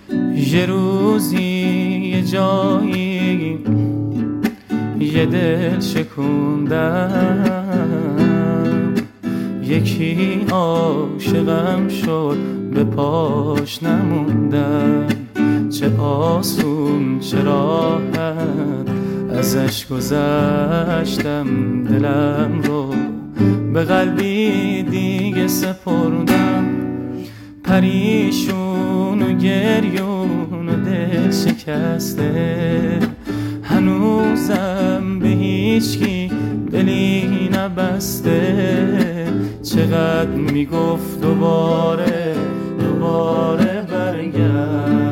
یه روزی یه جایی یه دل شکوندم، یکی عاشقم شد به پاش نموندم. چه آسون چه راحت ازش گذشتم، دلم رو به قلبی دیگه سپردم. پریشون و گریون و دل شکسته، هنوزم به هیچکی دلی نبسته. چقدر میگفت دوباره برگرد،